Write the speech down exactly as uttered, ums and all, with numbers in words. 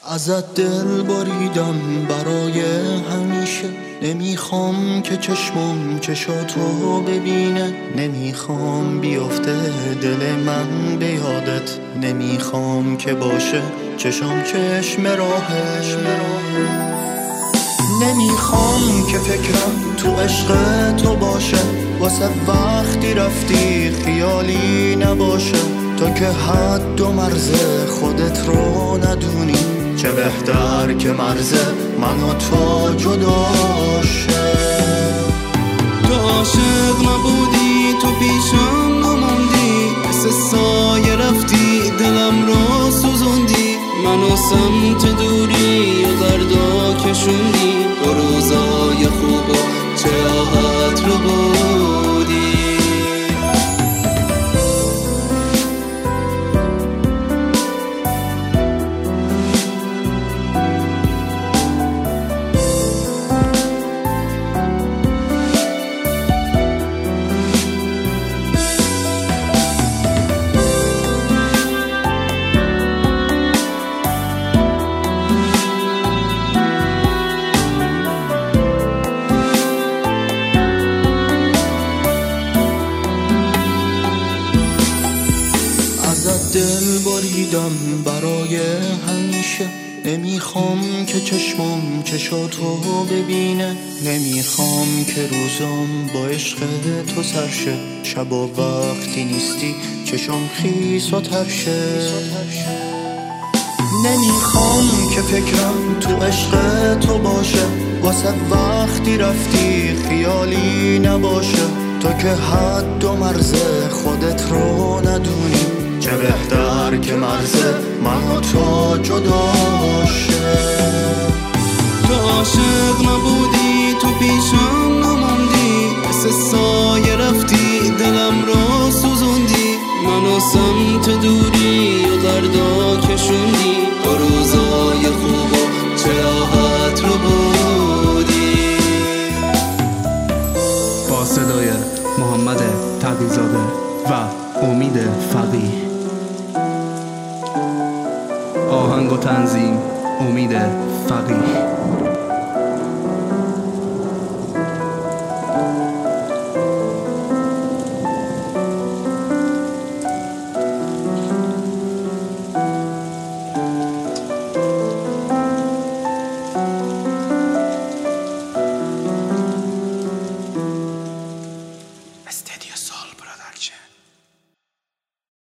ازت دل بریدم برای همیشه، نمیخوام که چشمم چشاتو ببینه، نمیخوام بیفته دل من به یادت، نمیخوام که باشه چشم چشم راهش، نمیخوام که فکرم تو عشق تو باشه، واسه وقتی رفتی خیالی نباشه، تا که حد و مرز خودت رو ندونی، چه بهتر که مرز من و تو جداشه. تو عاشق نبودی، تو پیشم نموندی، مثل سایه رفتی دلم رو سوزوندی، منو سمت دوری و دردا کشوندی، دو روزای خوب و چه راحت رو بودی. دل بریدم برای همیشه، نمیخوام که چشمم چشاتو ببینه، نمیخوام که روزم با عشق تو سرشه، شبا وقتی نیستی چشم خیس و ترشه، نمیخوام که فکرم تو عشق تو باشه، واسه وقتی رفتی خیالی نباشه، تا که حد و مرز خودت رو ندونی، چه بهتر که مرز من و تو جداشه. تو عاشق نبودی، تو پیشم نموندی، مثل سایه رفتی دلم رو سوزوندی، منو سمت دوری و دردا کشوندی، دو روزای خوب و چه راحت رو بودی. با صدای محمد تقی‌زاده و امید فقیه، آهنگ و تنظیم امید فقیه.